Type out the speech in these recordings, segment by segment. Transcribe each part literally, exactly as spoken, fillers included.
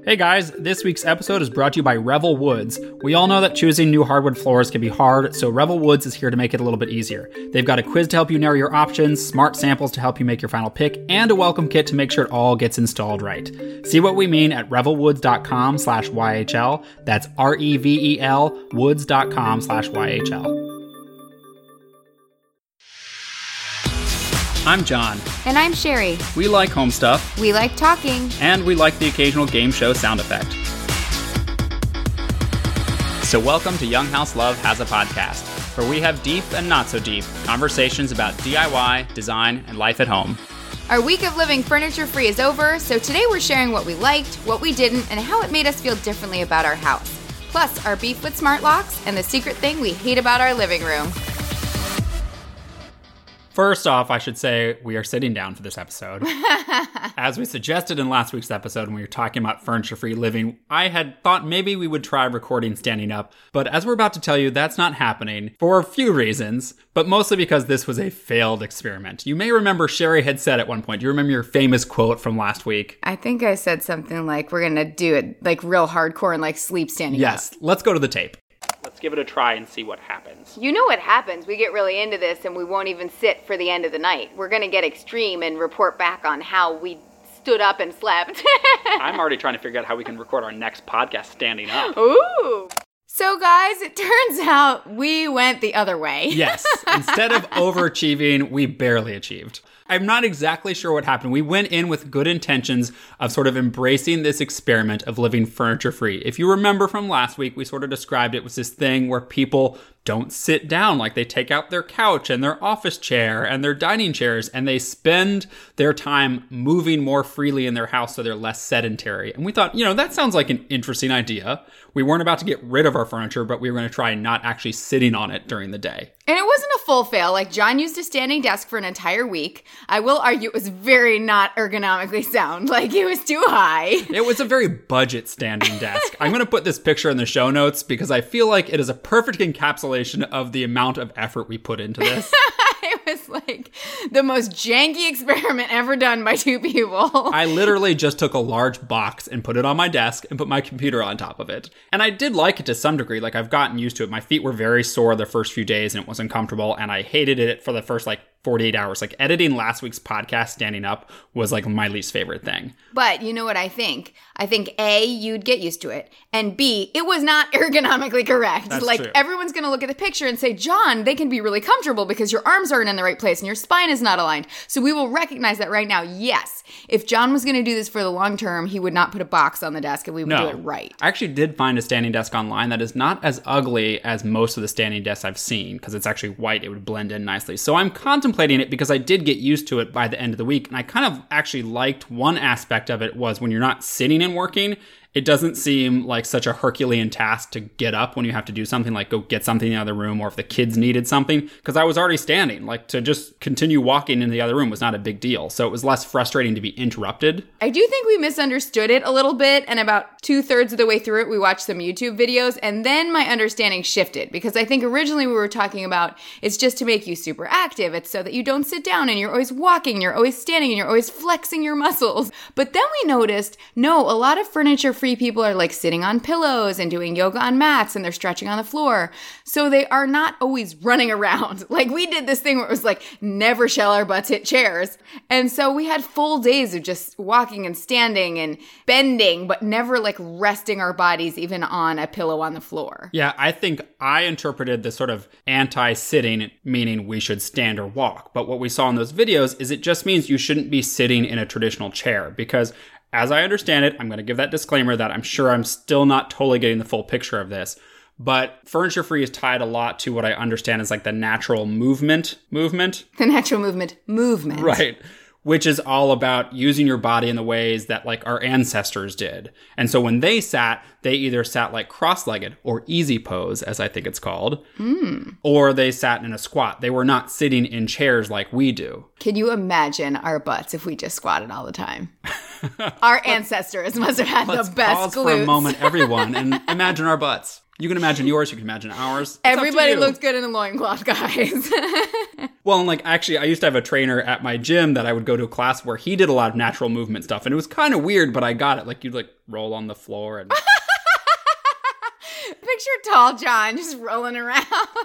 Hey guys, this week's episode is brought to you by Revel Woods. We all know that choosing new hardwood floors can be hard, so Revel Woods is here to make it a little bit easier. They've got a quiz to help you narrow your options, smart samples to help you make your final pick, and a welcome kit to make sure it all gets installed right. See what we mean at revelwoods.com slash YHL. That's R-E-V-E-L woods.com slash YHL. I'm John. And I'm Sherry. We like home stuff. We like talking. And we like the occasional game show sound effect. So welcome to Young House Love Has a Podcast, where we have deep and not so deep conversations about D I Y, design, and life at home. Our week of living furniture-free is over, so today we're sharing what we liked, what we didn't, and how it made us feel differently about our house. Plus, our beef with smart locks and the secret thing we hate about our living room. First off, I should say we are sitting down for this episode. As we suggested in last week's episode when we were talking about furniture-free living, I had thought maybe we would try recording standing up, but as we're about to tell you, that's not happening for a few reasons, but mostly because this was a failed experiment. You may remember Sherry had said at one point, do you remember your famous quote from last week? I think I said something like, we're going to do it like real hardcore and like sleep standing yes, up. Yes, let's go to the tape. Let's give it a try and see what happens. You know what happens. We get really into this and we won't even sit for the end of the night. We're going to get extreme and report back on how we stood up and slept. I'm already trying to figure out how we can record our next podcast standing up. Ooh. So guys, it turns out we went the other way. Yes. Instead of overachieving, we barely achieved. I'm not exactly sure what happened. We went in with good intentions of sort of embracing this experiment of living furniture-free. If you remember from last week, we sort of described it was this thing where people don't sit down, like they take out their couch and their office chair and their dining chairs, and they spend their time moving more freely in their house so they're less sedentary. And we thought, you know, that sounds like an interesting idea. We weren't about to get rid of our furniture, but we were going to try not actually sitting on it during the day. And it wasn't a full fail. Like, John used a standing desk for an entire week. I will argue it was very not ergonomically sound. Like, it was too high. It was a very budget standing desk. I'm going to put this picture in the show notes because I feel like it is a perfect encapsulation of the amount of effort we put into this. It was like the most janky experiment ever done by two people. I literally just took a large box and put it on my desk and put my computer on top of it. And I did like it to some degree. Like, I've gotten used to it. My feet were very sore the first few days and it was uncomfortable. And I hated it for the first like forty-eight hours. Like, editing last week's podcast standing up was like my least favorite thing. But you know what I think? I think A, you'd get used to it. And B, it was not ergonomically correct. That's like true. Everyone's going to look at the picture and say, John, they can be really comfortable because your arms aren't in the right place and your spine is not aligned. So we will recognize that right now. Yes, if John was going to do this for the long term, he would not put a box on the desk and we would no. do it right. I actually did find a standing desk online that is not as ugly as most of the standing desks I've seen because it's actually white. It would blend in nicely. So I'm contemplating it because I did get used to it by the end of the week. And I kind of actually liked one aspect of it was when you're not sitting and working, it doesn't seem like such a Herculean task to get up when you have to do something like go get something in the other room or if the kids needed something, because I was already standing. Like, to just continue walking in the other room was not a big deal. So it was less frustrating to be interrupted. I do think we misunderstood it a little bit, and about two-thirds of the way through it, we watched some YouTube videos, and then my understanding shifted, because I think originally we were talking about it's just to make you super active. It's so that you don't sit down and you're always walking, you're always standing, and you're always flexing your muscles. But then we noticed, no, a lot of furniture free people are like sitting on pillows and doing yoga on mats and they're stretching on the floor. So they are not always running around. Like, we did this thing where it was like, never shall our butts hit chairs. And so we had full days of just walking and standing and bending, but never like resting our bodies even on a pillow on the floor. Yeah, I think I interpreted the sort of anti-sitting, meaning we should stand or walk. But what we saw in those videos is it just means you shouldn't be sitting in a traditional chair, because as I understand it, I'm going to give that disclaimer that I'm sure I'm still not totally getting the full picture of this, but furniture free is tied a lot to what I understand is like the natural movement movement. The natural movement movement. Right. Which is all about using your body in the ways that like our ancestors did. And so when they sat, they either sat like cross-legged or easy pose, as I think it's called, mm. or they sat in a squat. They were not sitting in chairs like we do. Can you imagine our butts if we just squatted all the time? Our ancestors must have had the best Let's glutes. pause for a moment, everyone, and imagine our butts. You can imagine yours, you can imagine ours. It's up to Everybody you. looks good in a loincloth, guys. Well, and like, actually, I used to have a trainer at my gym that I would go to a class where he did a lot of natural movement stuff. And it was kind of weird, but I got it. Like, you'd like roll on the floor and... Picture tall John just rolling around.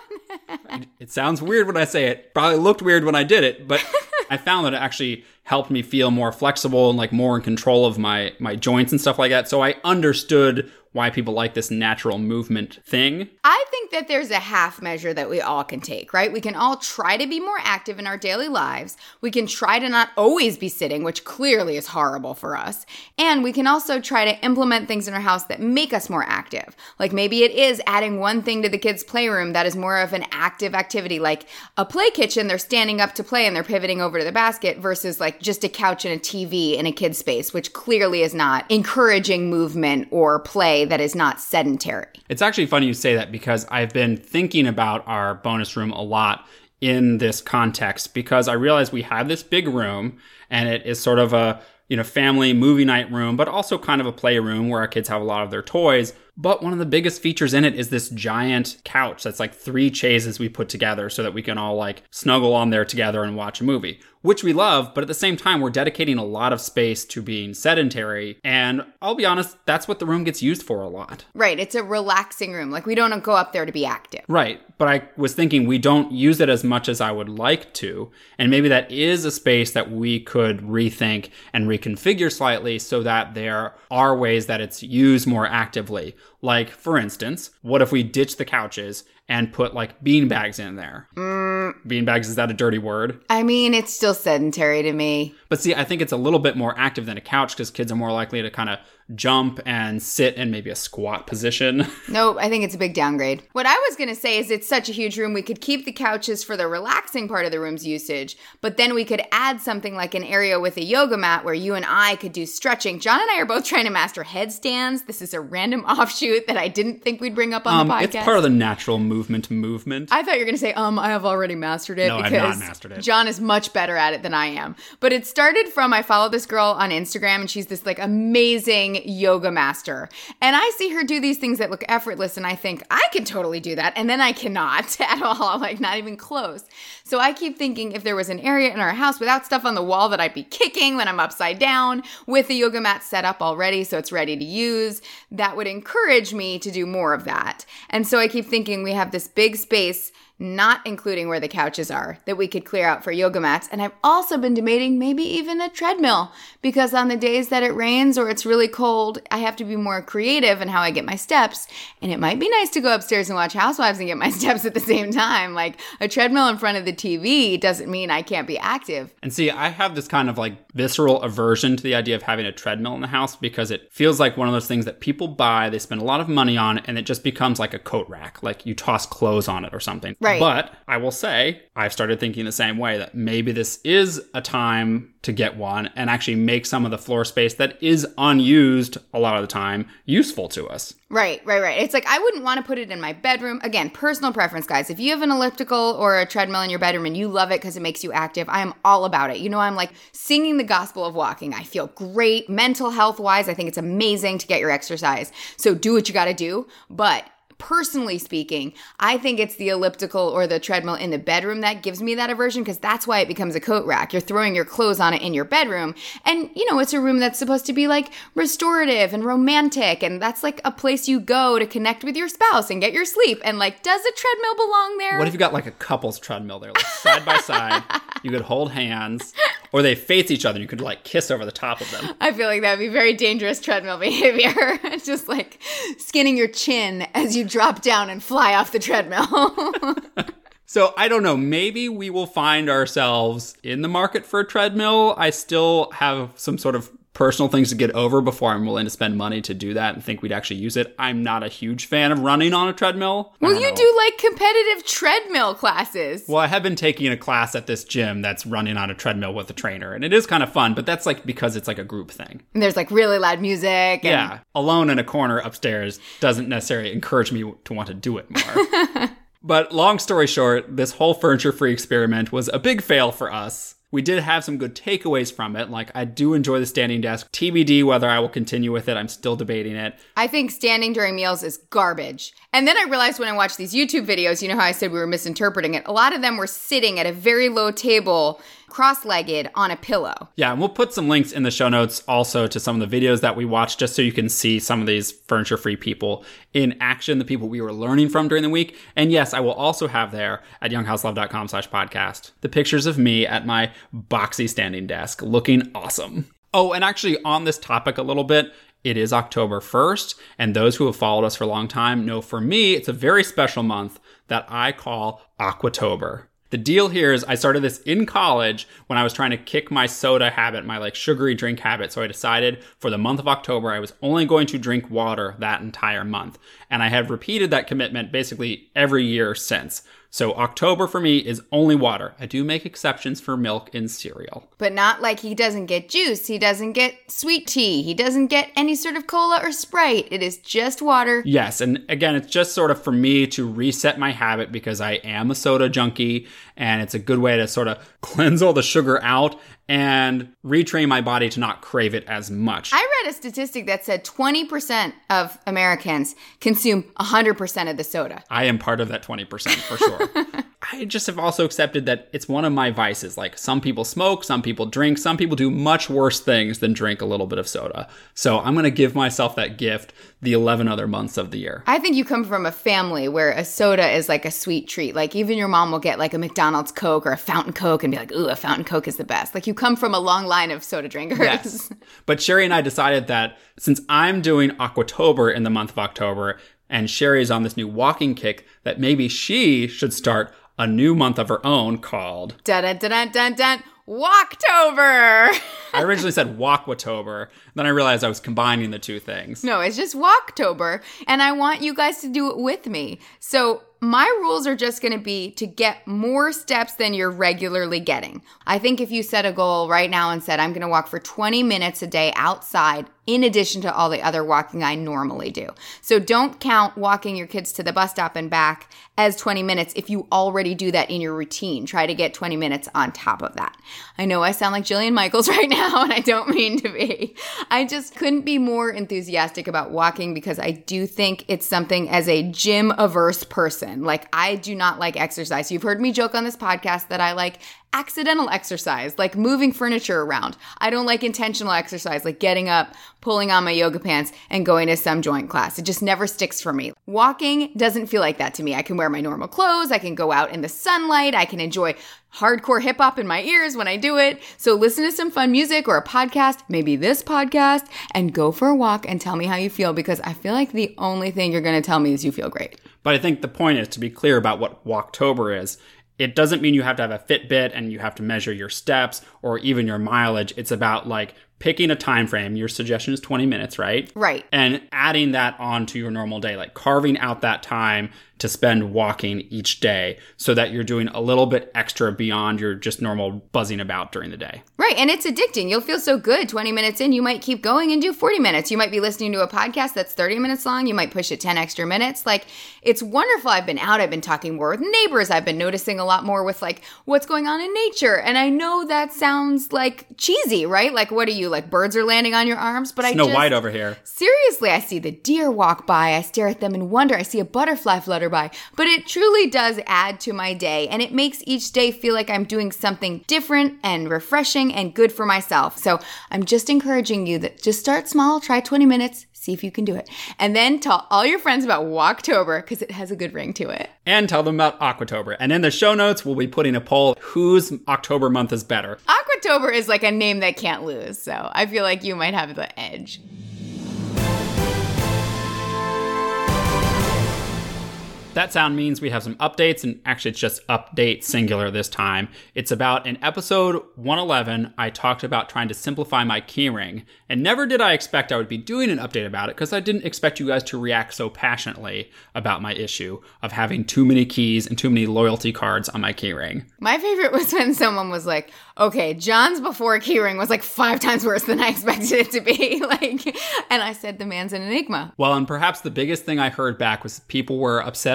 It sounds weird when I say it. Probably looked weird when I did it, but I found that it actually helped me feel more flexible and like more in control of my my joints and stuff like that. So I understood why people like this natural movement thing. I think that there's a half measure that we all can take, right? We can all try to be more active in our daily lives. We can try to not always be sitting, which clearly is horrible for us. And we can also try to implement things in our house that make us more active. Like maybe it is adding one thing to the kids' playroom that is more of an active activity, like a play kitchen, they're standing up to play and they're pivoting over to the basket versus like just a couch and a T V in a kid's space, which clearly is not encouraging movement or play that is not sedentary. It's actually funny you say that because I've been thinking about our bonus room a lot in this context because I realize we have this big room and it is sort of a, you know, family movie night room, but also kind of a playroom where our kids have a lot of their toys. But one of the biggest features in it is this giant couch that's like three chaises we put together so that we can all like snuggle on there together and watch a movie, which we love. But at the same time, we're dedicating a lot of space to being sedentary. And I'll be honest, that's what the room gets used for a lot. Right. It's a relaxing room. Like we don't go up there to be active. Right. But I was thinking we don't use it as much as I would like to. And maybe that is a space that we could rethink and reconfigure slightly so that there are ways that it's used more actively. Like, for instance, what if we ditch the couches and put like bean bags in there? Mm. Bean bags, is that a dirty word? I mean, it's still sedentary to me. But see, I think it's a little bit more active than a couch because kids are more likely to kind of jump and sit in maybe a squat position. Nope, I think it's a big downgrade. What I was going to say is it's such a huge room, we could keep the couches for the relaxing part of the room's usage, but then we could add something like an area with a yoga mat where you and I could do stretching. John and I are both trying to master headstands. This is a random offshoot that I didn't think we'd bring up on um, the podcast. It's part of the natural movement movement. I thought you were going to say, um, I have already mastered it no, because I've not mastered it. John is much better at it than I am. But it started from, I follow this girl on Instagram and she's this like amazing yoga master. And I see her do these things that look effortless and I think, I can totally do that. And then I cannot at all, like not even close. So I keep thinking if there was an area in our house without stuff on the wall that I'd be kicking when I'm upside down with the yoga mat set up already so it's ready to use, that would encourage me to do more of that. And so I keep thinking we have this big space, not including where the couches are, that we could clear out for yoga mats. And I've also been debating maybe even a treadmill because on the days that it rains or it's really cold, I have to be more creative in how I get my steps. And it might be nice to go upstairs and watch Housewives and get my steps at the same time. Like a treadmill in front of the T V doesn't mean I can't be active. And see, I have this kind of like visceral aversion to the idea of having a treadmill in the house because it feels like one of those things that people buy, they spend a lot of money on, and it just becomes like a coat rack. Like you toss clothes on it or something. Right. But I will say, I've started thinking the same way that maybe this is a time to get one and actually make some of the floor space that is unused a lot of the time useful to us. Right, right, right. It's like I wouldn't want to put it in my bedroom. Again, personal preference, guys. If you have an elliptical or a treadmill in your bedroom and you love it because it makes you active, I am all about it. You know, I'm like singing the gospel of walking. I feel great mental health wise. I think it's amazing to get your exercise. So do what you got to do. But personally speaking, I think it's the elliptical or the treadmill in the bedroom that gives me that aversion because that's why it becomes a coat rack. You're throwing your clothes on it in your bedroom. And, you know, it's a room that's supposed to be like restorative and romantic. And that's like a place you go to connect with your spouse and get your sleep. And like, does a treadmill belong there? What if you got like a couple's treadmill there, like side by side? You could hold hands or they face each other and you could like kiss over the top of them. I feel like that would be very dangerous treadmill behavior. It's just like skinning your chin as you drop down and fly off the treadmill. So I don't know, maybe we will find ourselves in the market for a treadmill. I still have some sort of personal things to get over before I'm willing to spend money to do that and think we'd actually use it. I'm not a huge fan of running on a treadmill. Well, you know. do like competitive treadmill classes. Well, I have been taking a class at this gym that's running on a treadmill with a trainer, and it is kind of fun, but that's like because it's like a group thing. And there's like really loud music. And yeah. Alone in a corner upstairs doesn't necessarily encourage me to want to do it more. But long story short, this whole furniture-free experiment was a big fail for us. We did have some good takeaways from it. Like, I do enjoy the standing desk. T B D whether I will continue with it. I'm still debating it. I think standing during meals is garbage. And then I realized when I watched these YouTube videos, you know how I said we were misinterpreting it? A lot of them were sitting at a very low table, cross-legged on a pillow. Yeah, and we'll put some links in the show notes also to some of the videos that we watched, just so you can see some of these furniture-free people in action, the people we were learning from during the week. And yes, I will also have there at younghouselove.com slash podcast the pictures of me at my boxy standing desk looking awesome. Oh, and actually on this topic a little bit, it is October first, and those who have followed us for a long time know for me, it's a very special month that I call Aquatober. The deal here is I started this in college when I was trying to kick my soda habit, my like sugary drink habit. So I decided for the month of October, I was only going to drink water that entire month. And I have repeated that commitment basically every year since. So October for me is only water. I do make exceptions for milk and cereal. But not like he doesn't get juice. He doesn't get sweet tea. He doesn't get any sort of cola or Sprite. It is just water. Yes. And again, it's just sort of for me to reset my habit because I am a soda junkie. And it's a good way to sort of cleanse all the sugar out and retrain my body to not crave it as much. I read a statistic that said twenty percent of Americans consume one hundred percent of the soda. I am part of that twenty percent for sure. I just have also accepted that it's one of my vices. Like, some people smoke, some people drink, some people do much worse things than drink a little bit of soda. So I'm going to give myself that gift the eleven other months of the year. I think you come from a family where a soda is like a sweet treat. Like, even your mom will get like a McDonald's Coke or a Fountain Coke and be like, ooh, a Fountain Coke is the best. Like, you come from a long line of soda drinkers. Yes. But Sherry and I decided that since I'm doing Aquatober in the month of October and Sherry is on this new walking kick, that maybe she should start a new month of her own called Dun-dun-dun-dun-dun, Walktober. I originally said Walkwatober. Then I realized I was combining the two things. No, it's just Walktober. And I want you guys to do it with me. So my rules are just going to be to get more steps than you're regularly getting. I think if you set a goal right now and said, I'm going to walk for twenty minutes a day outside, in addition to all the other walking I normally do. So don't count walking your kids to the bus stop and back as twenty minutes if you already do that in your routine. Try to get twenty minutes on top of that. I know I sound like Jillian Michaels right now, and I don't mean to be. I just couldn't be more enthusiastic about walking because I do think it's something as a gym-averse person. Like, I do not like exercise. You've heard me joke on this podcast that I like accidental exercise, like moving furniture around. I don't like intentional exercise, like getting up, pulling on my yoga pants, and going to some joint class. It just never sticks for me. Walking doesn't feel like that to me. I can wear my normal clothes. I can go out in the sunlight. I can enjoy hardcore hip hop in my ears when I do it. So listen to some fun music or a podcast, maybe this podcast, and go for a walk and tell me how you feel, because I feel like the only thing you're going to tell me is you feel great. But I think the point is to be clear about what Walktober is. It doesn't mean you have to have a Fitbit and you have to measure your steps or even your mileage. It's about like picking a time frame. Your suggestion is twenty minutes, right? Right. And adding that onto your normal day, like carving out that time to spend walking each day so that you're doing a little bit extra beyond your just normal buzzing about during the day. Right. And it's addicting. You'll feel so good. twenty minutes in, you might keep going and do forty minutes. You might be listening to a podcast that's thirty minutes long. You might push it ten extra minutes. Like, it's wonderful. I've been out. I've been talking more with neighbors. I've been noticing a lot more with like what's going on in nature. And I know that sounds like cheesy, right? Like, what are you, like birds are landing on your arms? But I Snow just, White over here. Seriously, I see the deer walk by. I stare at them in wonder. I see a butterfly flutter by. But it truly does add to my day, and it makes each day feel like I'm doing something different and refreshing and good for myself. So I'm just encouraging you that just start small, try twenty minutes, see if you can do it. And then tell all your friends about Walktober because it has a good ring to it. And tell them about Aquatober. And in the show notes, we'll be putting a poll, whose October month is better. Aquatober is like a name that can't lose, so I feel like you might have the edge. That sound means we have some updates, and actually it's just update singular this time. It's about in episode one eleven, I talked about trying to simplify my keyring, and never did I expect I would be doing an update about it because I didn't expect you guys to react so passionately about my issue of having too many keys and too many loyalty cards on my keyring. My favorite was when someone was like, okay, John's before keyring was like five times worse than I expected it to be. Like, and I said, the man's an enigma. Well, and perhaps the biggest thing I heard back was people were upset at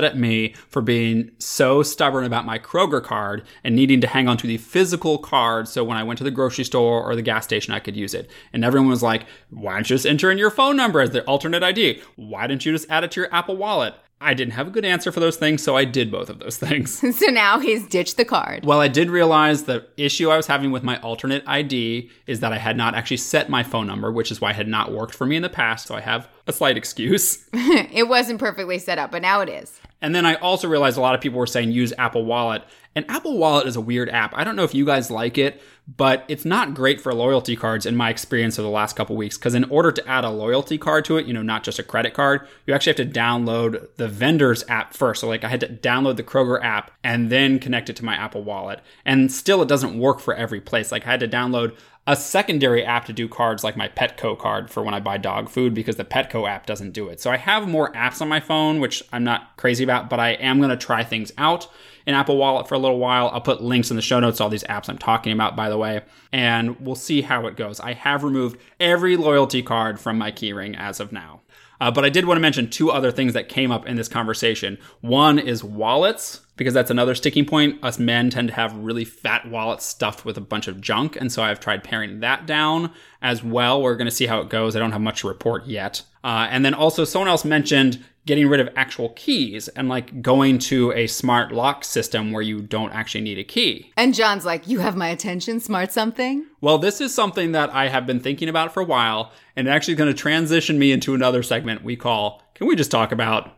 at me for being so stubborn about my Kroger card and needing to hang on to the physical card so when I went to the grocery store or the gas station, I could use it. And everyone was like, why don't you just enter in your phone number as the alternate I D? Why didn't you just add it to your Apple Wallet? I didn't have a good answer for those things, so I did both of those things. So now he's ditched the card. Well, I did realize the issue I was having with my alternate I D is that I had not actually set my phone number, which is why it had not worked for me in the past, so I have a slight excuse. It wasn't perfectly set up, but now it is. And then I also realized a lot of people were saying use Apple Wallet. And Apple Wallet is a weird app. I don't know if you guys like it, but it's not great for loyalty cards in my experience of the last couple weeks. Because in order to add a loyalty card to it, you know, not just a credit card, you actually have to download the vendor's app first. So like I had to download the Kroger app and then connect it to my Apple Wallet. And still it doesn't work for every place. Like I had to download a secondary app to do cards like my Petco card for when I buy dog food because the Petco app doesn't do it. So I have more apps on my phone, which I'm not crazy about, but I am going to try things out in Apple Wallet for a little while. I'll put links in the show notes to all these apps I'm talking about, by the way, and we'll see how it goes. I have removed every loyalty card from my keyring as of now. Uh, but I did want to mention two other things that came up in this conversation. One is wallets, because that's another sticking point. Us men tend to have really fat wallets stuffed with a bunch of junk, and so I've tried paring that down as well. We're going to see how it goes. I don't have much to report yet. Uh, and then also someone else mentioned getting rid of actual keys and like going to a smart lock system where you don't actually need a key. And John's like, you have my attention, smart something? Well, this is something that I have been thinking about for a while, and it's actually going to transition me into another segment we call, Can We Just Talk About?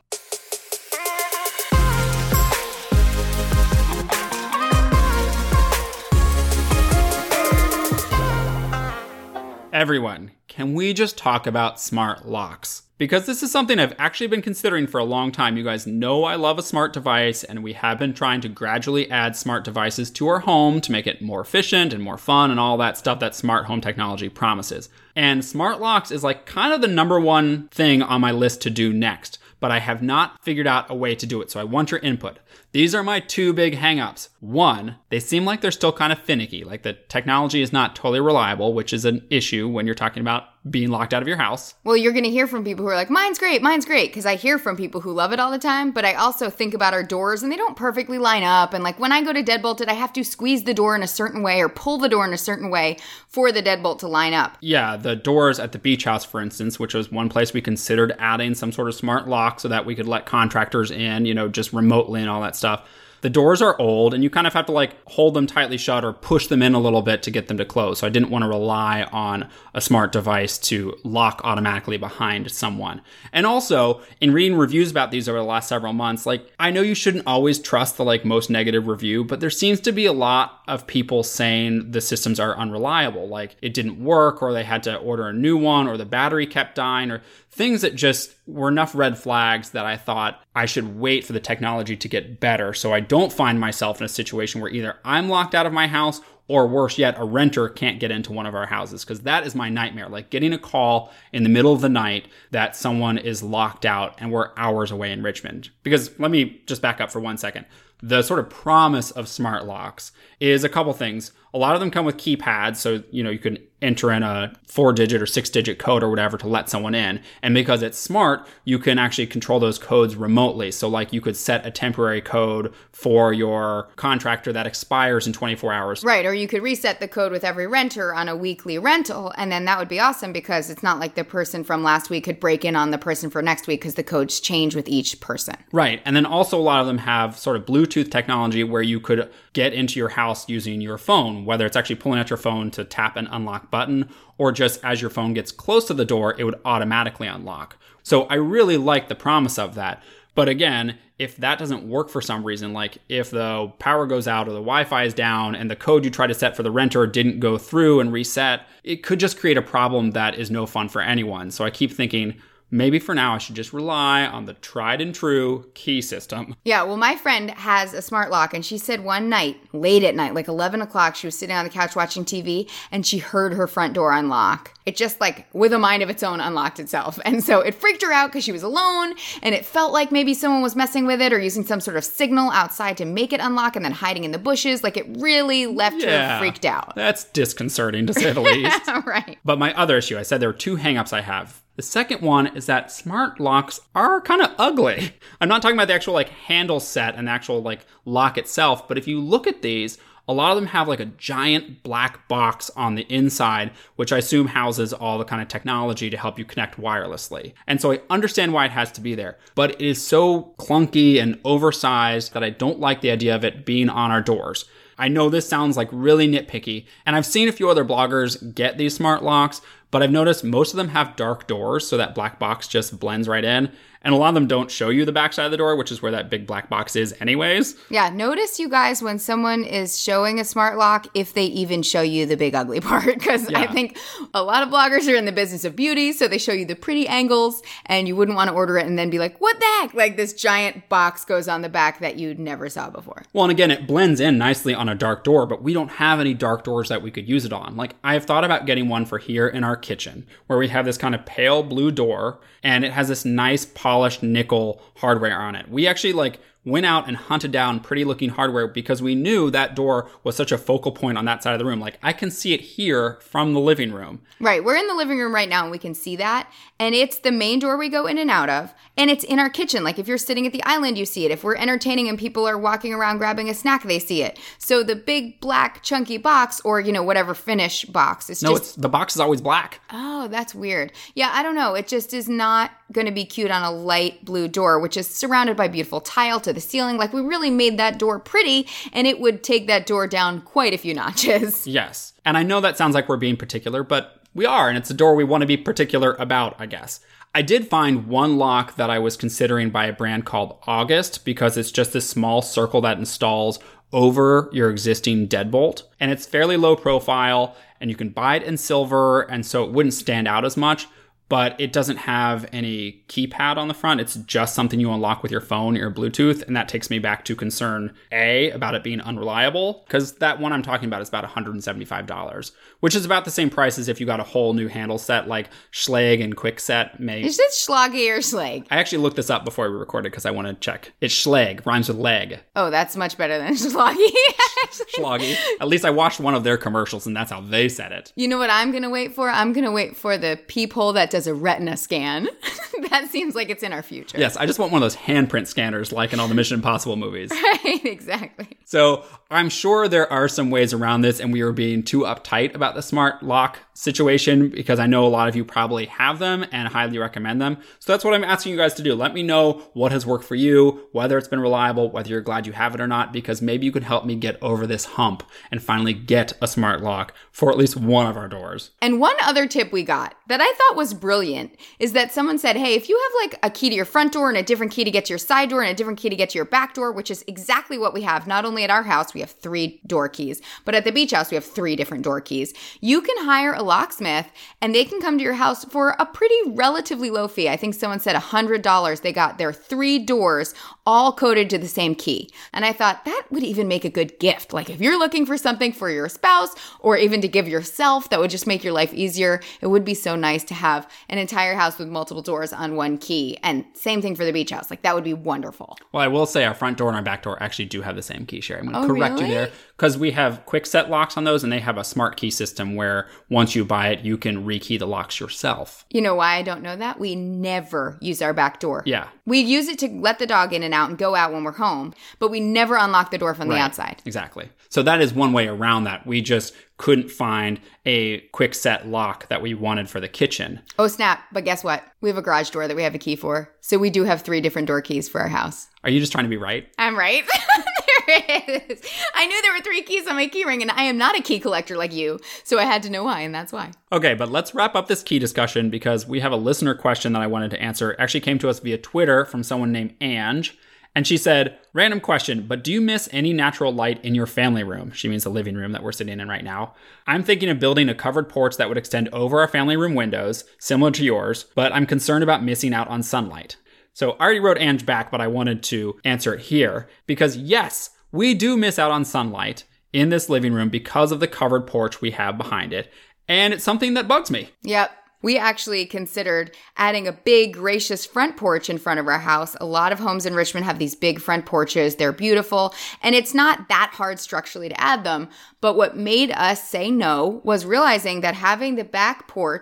Everyone, can we just talk about smart locks? Because this is something I've actually been considering for a long time. You guys know I love a smart device, and we have been trying to gradually add smart devices to our home to make it more efficient and more fun and all that stuff that smart home technology promises. And smart locks is like kind of the number one thing on my list to do next, but I have not figured out a way to do it, so I want your input. These are my two big hangups. One, they seem like they're still kind of finicky, like the technology is not totally reliable, which is an issue when you're talking about being locked out of your house. Well, you're going to hear from people who are like, mine's great, mine's great, because I hear from people who love it all the time, but I also think about our doors, and they don't perfectly line up, and like when I go to deadbolt it, I have to squeeze the door in a certain way or pull the door in a certain way for the deadbolt to line up. Yeah, the doors at the beach house, for instance, which was one place we considered adding some sort of smart lock so that we could let contractors in, you know, just remotely and all that stuff. The doors are old and you kind of have to like hold them tightly shut or push them in a little bit to get them to close. So I didn't want to rely on a smart device to lock automatically behind someone. And also in reading reviews about these over the last several months, like I know you shouldn't always trust the like most negative review, but there seems to be a lot of people saying the systems are unreliable. Like it didn't work or they had to order a new one or the battery kept dying or things that just were enough red flags that I thought I should wait for the technology to get better so I don't find myself in a situation where either I'm locked out of my house or worse yet, a renter can't get into one of our houses, because that is my nightmare. Like getting a call in the middle of the night that someone is locked out and we're hours away in Richmond. Because let me just back up for one second. The sort of promise of smart locks is a couple things. A lot of them come with keypads, so you know you can enter in a four-digit or six-digit code or whatever to let someone in. And because it's smart, you can actually control those codes remotely. So like you could set a temporary code for your contractor that expires in twenty-four hours. Right, or you could reset the code with every renter on a weekly rental, and then that would be awesome because it's not like the person from last week could break in on the person for next week because the codes change with each person. Right, and then also a lot of them have sort of Bluetooth technology where you could get into your house using your phone, whether it's actually pulling out your phone to tap an unlock button or just as your phone gets close to the door, it would automatically unlock. So I really like the promise of that. But again, if that doesn't work for some reason, like if the power goes out or the Wi-Fi is down and the code you try to set for the renter didn't go through and reset, it could just create a problem that is no fun for anyone. So I keep thinking, maybe for now I should just rely on the tried and true key system. Yeah, well, my friend has a smart lock, and she said one night, late at night, like eleven o'clock, she was sitting on the couch watching T V, and she heard her front door unlock. It just, like, with a mind of its own, unlocked itself. And so it freaked her out because she was alone, and it felt like maybe someone was messing with it or using some sort of signal outside to make it unlock and then hiding in the bushes. Like, it really left yeah, her freaked out. That's disconcerting, to say the least. Right. But my other issue, I said there were two hangups I have. The second one is that smart locks are kind of ugly. I'm not talking about the actual like handle set and the actual like lock itself, but if you look at these, a lot of them have like a giant black box on the inside, which I assume houses all the kind of technology to help you connect wirelessly. And so I understand why it has to be there, but it is so clunky and oversized that I don't like the idea of it being on our doors. I know this sounds like really nitpicky, and I've seen a few other bloggers get these smart locks, but I've noticed most of them have dark doors, so that black box just blends right in. And a lot of them don't show you the backside of the door, which is where that big black box is anyways. Yeah, notice you guys when someone is showing a smart lock, if they even show you the big ugly part. Because yeah. I think a lot of bloggers are in the business of beauty, so they show you the pretty angles, and you wouldn't want to order it and then be like, what the heck? Like this giant box goes on the back that you never saw before. Well, and again, it blends in nicely on a dark door, but we don't have any dark doors that we could use it on. Like, I've thought about getting one for here in our kitchen, where we have this kind of pale blue door, and it has this nice polished nickel hardware on it. We actually like went out and hunted down pretty looking hardware because we knew that door was such a focal point on that side of the room. Like, I can see it here from the living room. Right. We're in the living room right now and we can see that. And it's the main door we go in and out of. And it's in our kitchen. Like if you're sitting at the island, you see it. If we're entertaining and people are walking around grabbing a snack, they see it. So the big black chunky box, or, you know, whatever finish box, it's no, just... it's, the box is always black. Oh, that's weird. Yeah, I don't know. It just is not going to be cute on a light blue door, which is surrounded by beautiful tile to the ceiling. Like, we really made that door pretty, and it would take that door down quite a few notches. Yes. And I know that sounds like we're being particular, but we are, and it's a door we want to be particular about, I guess. I did find one lock that I was considering by a brand called August, because it's just this small circle that installs over your existing deadbolt, and it's fairly low profile, and you can buy it in silver, and so it wouldn't stand out as much. But it doesn't have any keypad on the front. It's just something you unlock with your phone or Bluetooth. And that takes me back to concern A, about it being unreliable, because that one I'm talking about is about one hundred seventy-five dollars, which is about the same price as if you got a whole new handle set like Schlage and Kwikset make. Is it Schlage or Schlage? I actually looked this up before we recorded because I want to check. It's Schlage, rhymes with leg. Oh, that's much better than Schlage. Schlage. At least I watched one of their commercials and that's how they said it. You know what I'm going to wait for? I'm going to wait for the peephole that does a retina scan. That seems like it's in our future. Yes, I just want one of those handprint scanners like in all the Mission Impossible movies. Right, exactly. So I'm sure there are some ways around this, and we are being too uptight about the smart lock situation because I know a lot of you probably have them and highly recommend them. So that's what I'm asking you guys to do. Let me know what has worked for you, whether it's been reliable, whether you're glad you have it or not, because maybe you can help me get over this hump and finally get a smart lock for at least one of our doors. And one other tip we got that I thought was brilliant is that someone said, hey, if you have like a key to your front door and a different key to get to your side door and a different key to get to your back door, which is exactly what we have. Not only at our house, we have three door keys, but at the beach house, we have three different door keys. You can hire a locksmith and they can come to your house for a pretty relatively low fee. I think someone said one hundred dollars. They got their three doors all coded to the same key. And I thought that would even make a good gift. Like if you're looking for something for your spouse or even to give yourself that would just make your life easier, it would be so nice to have an entire house with multiple doors on one key. And same thing for the beach house. Like that would be wonderful. Well, I will say our front door and our back door actually do have the same key, Sherry. I'm going to oh, correct really? you there because we have Kwikset locks on those and they have a smart key system where once you buy it, you can rekey the locks yourself. You know why I don't know that? We never use our back door. Yeah. We use it to let the dog in and out and go out when we're home, but we never unlock the door from right. the outside. Exactly. So that is one way around that. We just couldn't find a Kwikset lock that we wanted for the kitchen. Oh, snap. But guess what? We have a garage door that we have a key for. So we do have three different door keys for our house. Are you just trying to be right? I'm right. There it is. I knew there were three keys on my key ring, and I am not a key collector like you. So I had to know why, and that's why. Okay, but let's wrap up this key discussion because we have a listener question that I wanted to answer. It actually came to us via Twitter from someone named Ange. And she said, random question, but do you miss any natural light in your family room? She means the living room that we're sitting in right now. I'm thinking of building a covered porch that would extend over our family room windows, similar to yours, but I'm concerned about missing out on sunlight. So I already wrote Ange back, but I wanted to answer it here because yes, we do miss out on sunlight in this living room because of the covered porch we have behind it. And it's something that bugs me. Yep. We actually considered adding a big, gracious front porch in front of our house. A lot of homes in Richmond have these big front porches. They're beautiful, and it's not that hard structurally to add them. But what made us say no was realizing that having the back porch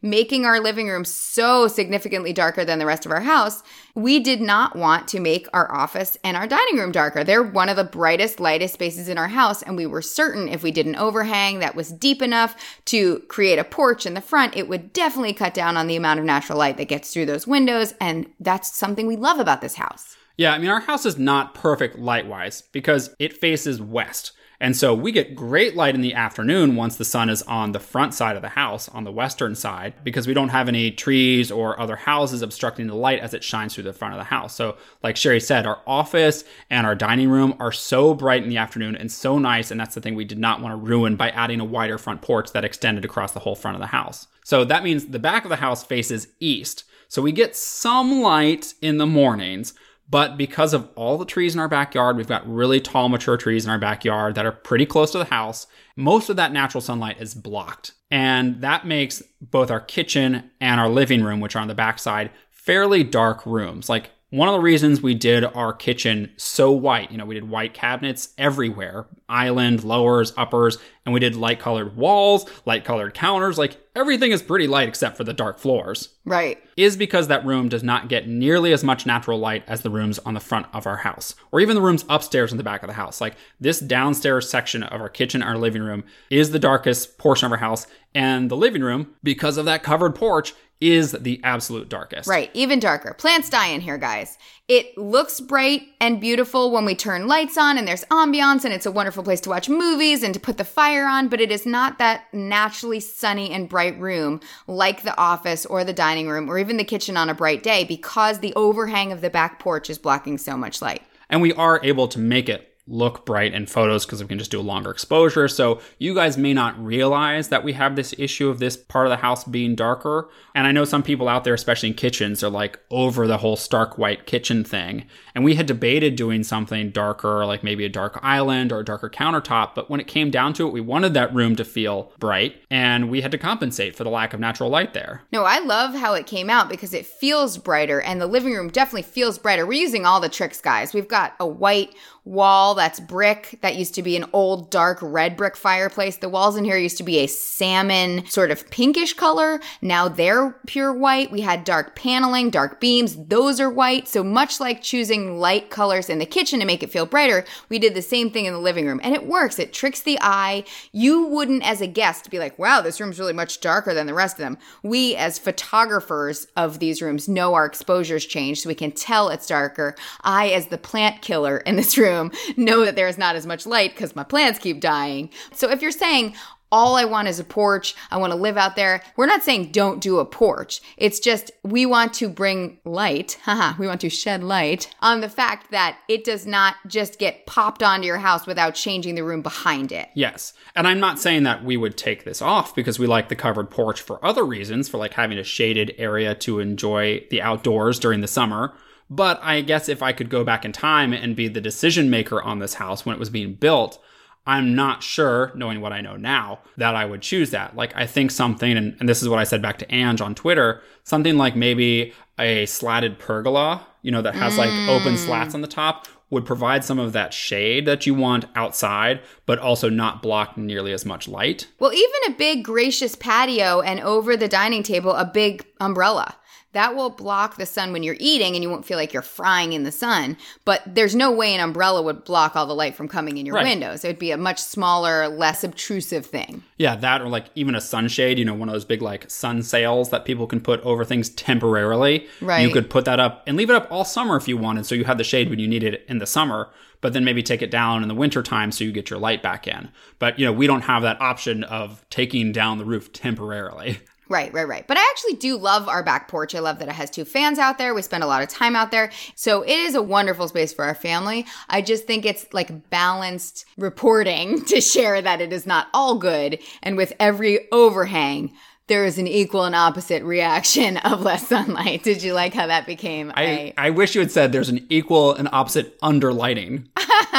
making our living room so significantly darker than the rest of our house, we did not want to make our office and our dining room darker. They're one of the brightest, lightest spaces in our house, and we were certain if we did an overhang that was deep enough to create a porch in the front, it would definitely cut down on the amount of natural light that gets through those windows, and that's something we love about this house. Yeah, I mean, our house is not perfect light-wise because it faces west. And so we get great light in the afternoon once the sun is on the front side of the house, on the western side, because we don't have any trees or other houses obstructing the light as it shines through the front of the house. So like Sherry said, our office and our dining room are so bright in the afternoon and so nice, and that's the thing we did not want to ruin by adding a wider front porch that extended across the whole front of the house. So that means the back of the house faces east. So we get some light in the mornings, but because of all the trees in our backyard, we've got really tall, mature trees in our backyard that are pretty close to the house. Most of that natural sunlight is blocked. And that makes both our kitchen and our living room, which are on the backside, fairly dark rooms. Like, one of the reasons we did our kitchen so white, you know, we did white cabinets everywhere, island, lowers, uppers, and we did light colored walls, light colored counters, like everything is pretty light except for the dark floors. Right. Is because that room does not get nearly as much natural light as the rooms on the front of our house, or even the rooms upstairs in the back of the house. Like, this downstairs section of our kitchen, our living room, is the darkest portion of our house, and the living room, because of that covered porch, is the absolute darkest. Right, even darker. Plants die in here, guys. It looks bright and beautiful when we turn lights on and there's ambiance and it's a wonderful place to watch movies and to put the fire on, but it is not that naturally sunny and bright room like the office or the dining room or even the kitchen on a bright day because the overhang of the back porch is blocking so much light. And we are able to make it look bright in photos because we can just do a longer exposure. So you guys may not realize that we have this issue of this part of the house being darker. And I know some people out there, especially in kitchens, are like over the whole stark white kitchen thing. And we had debated doing something darker, like maybe a dark island or a darker countertop. But when it came down to it, we wanted that room to feel bright and we had to compensate for the lack of natural light there. No, I love how it came out because it feels brighter and the living room definitely feels brighter. We're using all the tricks, guys. We've got a white wall that's brick. That used to be an old dark red brick fireplace. The walls in here used to be a salmon sort of pinkish color. Now they're pure white. We had dark paneling, dark beams. Those are white. So much like choosing light colors in the kitchen to make it feel brighter, we did the same thing in the living room. And it works. It tricks the eye. You wouldn't, as a guest, be like, wow, this room's really much darker than the rest of them. We, as photographers of these rooms, know our exposure's changed, so we can tell it's darker. I, as the plant killer in this room, know that there is not as much light because my plants keep dying. So if you're saying, all I want is a porch, I want to live out there, we're not saying don't do a porch. It's just we want to bring light, haha, we want to shed light on the fact that it does not just get popped onto your house without changing the room behind it. Yes. And I'm not saying that we would take this off because we like the covered porch for other reasons, for like having a shaded area to enjoy the outdoors during the summer. But I guess if I could go back in time and be the decision maker on this house when it was being built, I'm not sure, knowing what I know now, that I would choose that. Like, I think something, and, and this is what I said back to Ange on Twitter, something like maybe a slatted pergola, you know, that has mm. like open slats on the top, would provide some of that shade that you want outside, but also not block nearly as much light. Well, even a big gracious patio and over the dining table, a big umbrella. That will block the sun when you're eating and you won't feel like you're frying in the sun. But there's no way an umbrella would block all the light from coming in your right. windows. It would be a much smaller, less obtrusive thing. Yeah, that or like even a sunshade, you know, one of those big like sun sails that people can put over things temporarily. Right. You could put that up and leave it up all summer if you wanted. So you had the shade when you needed it in the summer, but then maybe take it down in the winter time so you get your light back in. But, you know, we don't have that option of taking down the roof temporarily. Right, right, right. But I actually do love our back porch. I love that it has two fans out there. We spend a lot of time out there. So it is a wonderful space for our family. I just think it's like balanced reporting to share that it is not all good. And with every overhang, there is an equal and opposite reaction of less sunlight. Did you like how that became I, a... I wish you had said there's an equal and opposite underlighting.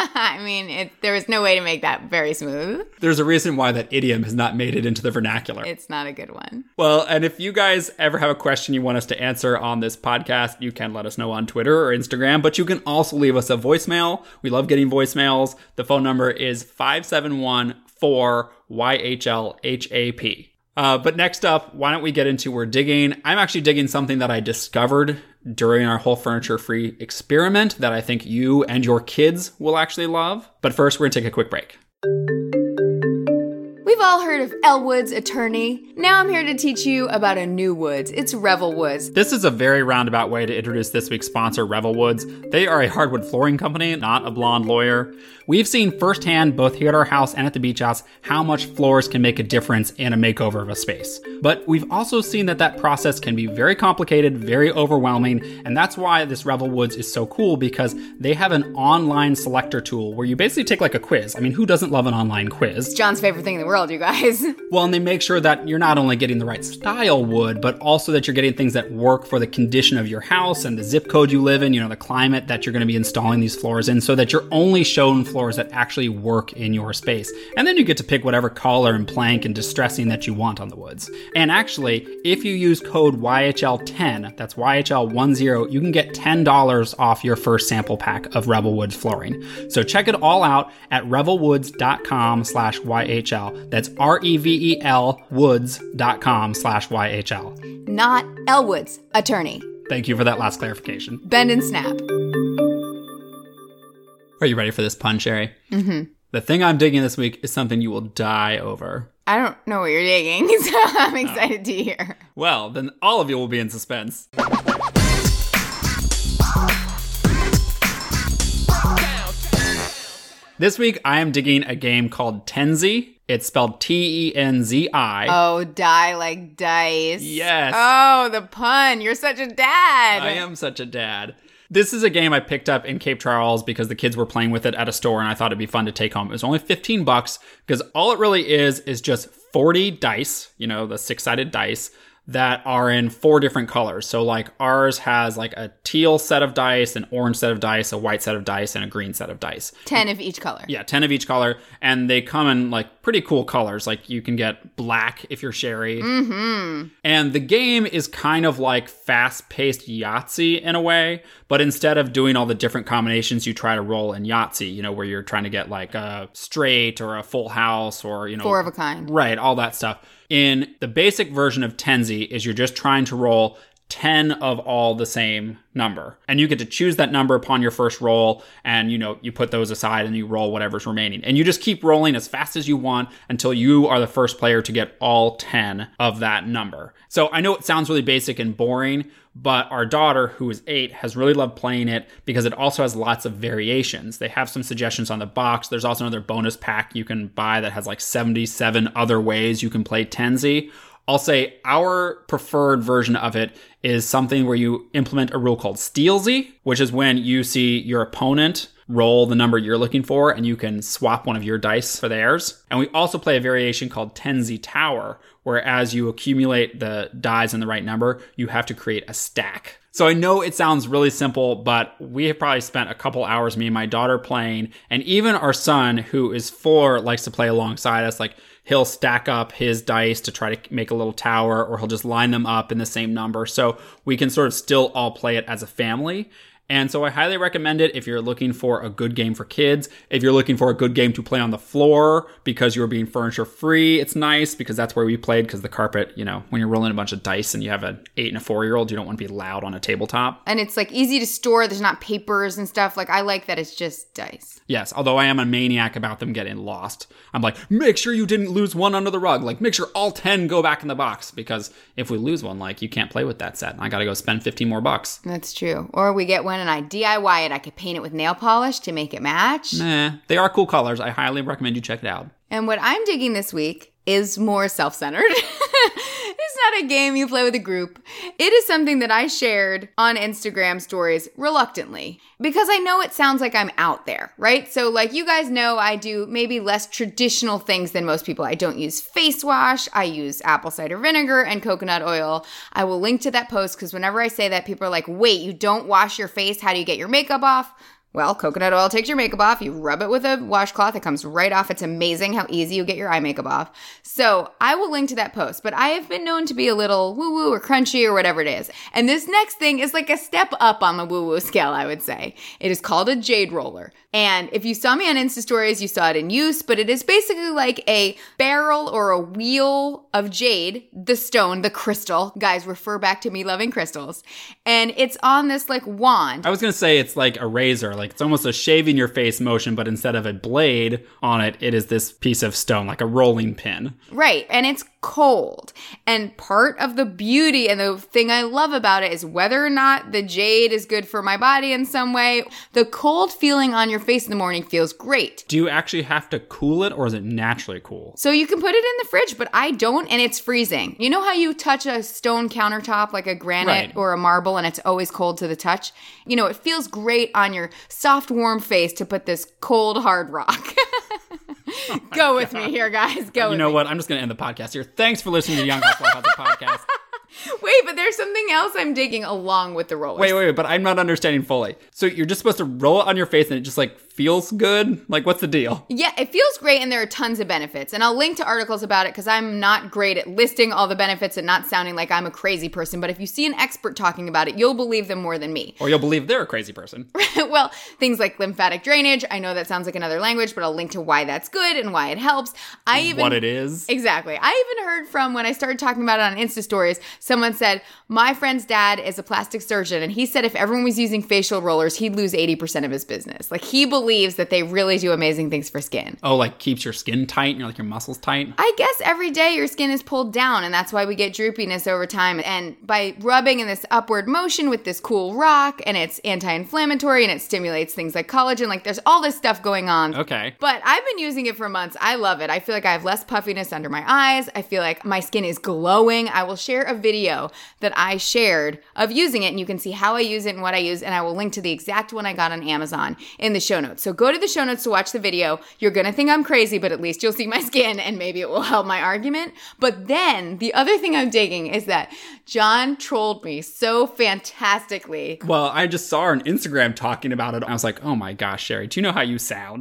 I mean, it, there was no way to make that very smooth. There's a reason why that idiom has not made it into the vernacular. It's not a good one. Well, and if you guys ever have a question you want us to answer on this podcast, you can let us know on Twitter or Instagram, but you can also leave us a voicemail. We love getting voicemails. The phone number is five seven one four Y H L H A P. Uh, but next up, why don't we get into we're digging. I'm actually digging something that I discovered during our whole furniture-free experiment that I think you and your kids will actually love. But first, we're going to take a quick break. We've all heard of Elwood's Attorney. Now I'm here to teach you about a new woods. It's Revel Woods. This is a very roundabout way to introduce this week's sponsor, Revel Woods. They are a hardwood flooring company, not a blonde lawyer. We've seen firsthand, both here at our house and at the beach house, how much floors can make a difference in a makeover of a space. But we've also seen that that process can be very complicated, very overwhelming, and that's why this Revel Woods is so cool, because they have an online selector tool where you basically take like a quiz. I mean, who doesn't love an online quiz? It's John's favorite thing in the world, you guys. Well, and they make sure that you're not only getting the right style wood, but also that you're getting things that work for the condition of your house and the zip code you live in, you know, the climate that you're going to be installing these floors in, so that you're only shown floors that actually work in your space. And then you get to pick whatever color and plank and distressing that you want on the woods. And actually, if you use code Y H L ten, that's Y H L ten, you can get ten dollars off your first sample pack of Revel Woods flooring. So check it all out at revelwoods.com slash YHL. That's R E V E L woods.com slash YHL. Not Elwood's Attorney. Thank you for that last clarification. Bend and snap. Are you ready for this pun, Sherry? Mm-hmm. The thing I'm digging this week is something you will die over. I don't know what you're digging, so I'm excited oh. to hear. Well, then all of you will be in suspense. This week, I am digging a game called Tenzi. It's spelled T E N Z I. Oh, die like dice. Yes. Oh, the pun. You're such a dad. I am such a dad. This is a game I picked up in Cape Charles because the kids were playing with it at a store and I thought it'd be fun to take home. It was only fifteen bucks because all it really is is just forty dice, you know, the six-sided dice that are in four different colors. So like ours has like a teal set of dice, an orange set of dice, a white set of dice, and a green set of dice. ten of each color. Yeah, ten of each color. And they come in like pretty cool colors. Like you can get black if you're Sherry. Mm-hmm. And the game is kind of like fast-paced Yahtzee in a way, but instead of doing all the different combinations you try to roll in Yahtzee, you know, where you're trying to get like a straight or a full house or, you know. Four of a kind. Right, all that stuff. In the basic version of Tenzi is you're just trying to roll ten of all the same number. And you get to choose that number upon your first roll and, you know, you put those aside and you roll whatever's remaining. And you just keep rolling as fast as you want until you are the first player to get all ten of that number. So I know it sounds really basic and boring, but our daughter, who is eight, has really loved playing it because it also has lots of variations. They have some suggestions on the box. There's also another bonus pack you can buy that has like seventy-seven other ways you can play Tenzi. I'll say our preferred version of it is something where you implement a rule called Stealsy, which is when you see your opponent roll the number you're looking for and you can swap one of your dice for theirs. And we also play a variation called Tenzi Tower, where as you accumulate the dies in the right number, you have to create a stack. So I know it sounds really simple, but we have probably spent a couple hours, me and my daughter, playing. And even our son, who is four, likes to play alongside us. Like he'll stack up his dice to try to make a little tower, or he'll just line them up in the same number. So we can sort of still all play it as a family. And so I highly recommend it if you're looking for a good game for kids. If you're looking for a good game to play on the floor because you're being furniture free, it's nice because that's where we played, because the carpet, you know, when you're rolling a bunch of dice and you have an eight and a four year old, you don't want to be loud on a tabletop. And it's like easy to store. There's not papers and stuff. Like I like that it's just dice. Yes, although I am a maniac about them getting lost. I'm like, make sure you didn't lose one under the rug. Like make sure all ten go back in the box, because if we lose one, like you can't play with that set. I got to go spend fifteen more bucks. That's true. Or we get one and I D I Y it. I could paint it with nail polish to make it match. Nah, they are cool colors. I highly recommend you check it out. And what I'm digging this week is more self-centered. It's not a game you play with a group. It is something that I shared on Instagram stories reluctantly because I know it sounds like I'm out there, right? So like you guys know, I do maybe less traditional things than most people. I don't use face wash. I use apple cider vinegar and coconut oil. I will link to that post because whenever I say that, people are like, wait, you don't wash your face? How do you get your makeup off? Well, coconut oil takes your makeup off. You rub it with a washcloth. It comes right off. It's amazing how easy you get your eye makeup off. So I will link to that post, but I have been known to be a little woo-woo or crunchy or whatever it is. And this next thing is like a step up on the woo-woo scale, I would say. It is called a jade roller. And if you saw me on Insta stories, you saw it in use, but it is basically like a barrel or a wheel of jade, the stone, the crystal. Guys, refer back to me loving crystals. And it's on this like wand. I was going to say it's like a razor. Like it's almost a shaving your face motion, but instead of a blade on it, it is this piece of stone, like a rolling pin. Right. And it's cold. And part of the beauty and the thing I love about it is whether or not the jade is good for my body in some way, the cold feeling on your face in the morning feels great. Do you actually have to cool it or is it naturally cool? So you can put it in the fridge, but I don't, and it's freezing. You know how you touch a stone countertop like a granite Right. or a marble and it's always cold to the touch? You know, it feels great on your soft, warm face to put this cold, hard rock. Oh Go with God. me here, guys. Go you with know me. what? I'm just going to end the podcast here. Thanks for listening to Young Housewife Has a Podcast. Wait, but there's something else I'm digging along with the rollers. Wait, wait, wait, but I'm not understanding fully. So you're just supposed to roll it on your face and it just like feels good? Like what's the deal? Yeah, it feels great and there are tons of benefits. And I'll link to articles about it because I'm not great at listing all the benefits and not sounding like I'm a crazy person. But if you see an expert talking about it, you'll believe them more than me. Or you'll believe they're a crazy person. Well, things like lymphatic drainage. I know that sounds like another language, but I'll link to why that's good and why it helps. I even What it is. Exactly. I even heard from when I started talking about it on Insta stories, someone said, my friend's dad is a plastic surgeon, and he said if everyone was using facial rollers, he'd lose eighty percent of his business. Like, he believes that they really do amazing things for skin. Oh, like keeps your skin tight and you're like your muscles tight? I guess every day your skin is pulled down, and that's why we get droopiness over time. And by rubbing in this upward motion with this cool rock, and it's anti-inflammatory, and it stimulates things like collagen, like there's all this stuff going on. Okay. But I've been using it for months. I love it. I feel like I have less puffiness under my eyes. I feel like my skin is glowing. I will share a video that I shared of using it, and you can see how I use it and what I use, and I will link to the exact one I got on Amazon in the show notes. So go to the show notes to watch the video. You're going to think I'm crazy, but at least you'll see my skin, and maybe it will help my argument. But then the other thing I'm digging is that John trolled me so fantastically. Well, I just saw her on Instagram talking about it. I was like, oh my gosh, Sherry, do you know how you sound?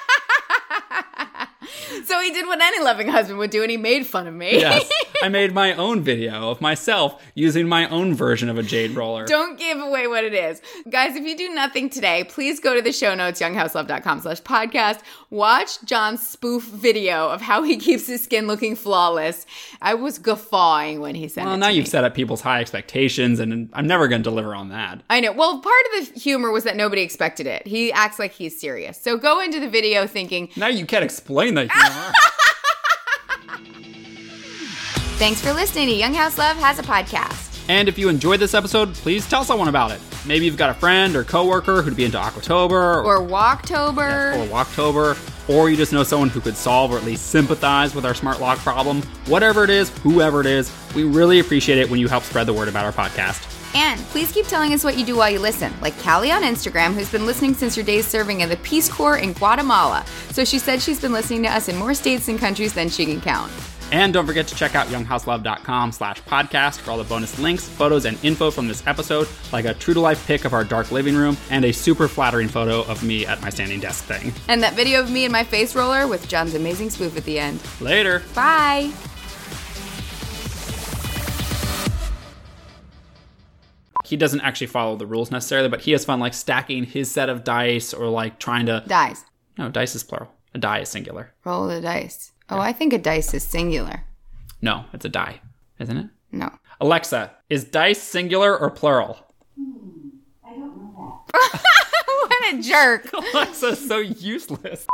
So he did what any loving husband would do, and he made fun of me. Yes. I made my own video of myself using my own version of a jade roller. Don't give away what it is. Guys, if you do nothing today, please go to the show notes, younghouselove.com slash podcast. Watch John's spoof video of how he keeps his skin looking flawless. I was guffawing when he said Well, it now to you've me. set up people's high expectations, and I'm never going to deliver on that. I know. Well, part of the humor was that nobody expected it. He acts like he's serious. So go into the video thinking, Now you can't explain the humor. thanks for listening to Young House Love Has a Podcast. And if you enjoyed this episode, please tell someone about it. Maybe you've got a friend or coworker who'd be into Aquatober. Or Walktober. Or Walktober. Or you just know someone who could solve or at least sympathize with our smart lock problem. Whatever it is, whoever it is, we really appreciate it when you help spread the word about our podcast. And please keep telling us what you do while you listen, like Callie on Instagram, who's been listening since her days serving in the Peace Corps in Guatemala. So she said she's been listening to us in more states and countries than she can count. And don't forget to check out younghouselove.com slash podcast for all the bonus links, photos, and info from this episode, like a true-to-life pic of our dark living room and a super flattering photo of me at my standing desk thing. And that video of me and my face roller with John's amazing spoof at the end. Later. Bye. He doesn't actually follow the rules necessarily, but he has fun like stacking his set of dice or like trying to... Dice. No, dice is plural. A die is singular. Roll the dice. Oh, I think a dice is singular. No, it's a die, isn't it? No. Alexa, is dice singular or plural? What a jerk. Alexa's so useless.